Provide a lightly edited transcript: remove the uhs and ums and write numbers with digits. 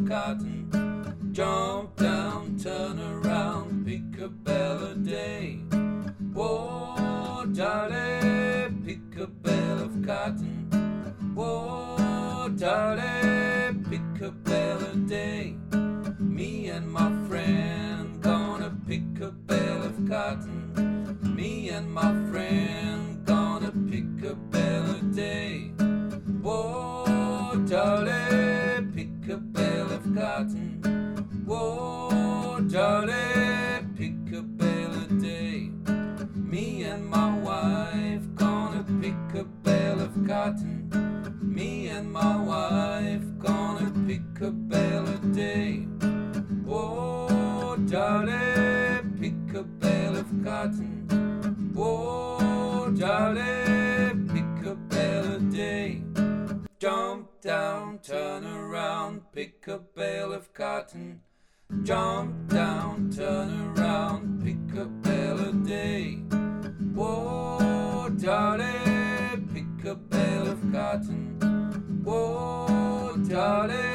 cotton. Jump down, turn around, pick a bale a day. Whoa, Charlie, pick a bale of cotton. Whoa, Charlie, pick a bale a day. Me and my friend gonna pick a bale of cotton. Me and my friend gonna pick a bale a day. Whoa, Charlie, pick a bale of cotton. Whoa, Charlie, pick a bale a day. Me and my wife gonna pick a bale of cotton. Me and my wife gonna pick a bale a day. Whoa, Charlie, pick a bale of cotton. Whoa, Charlie, pick a bale a day. Jump down, turn around, pick a bale of cotton. Jump down, turn around, pick a bale a day. Whoa, Charlie, pick a bale of cotton. Whoa, Charlie.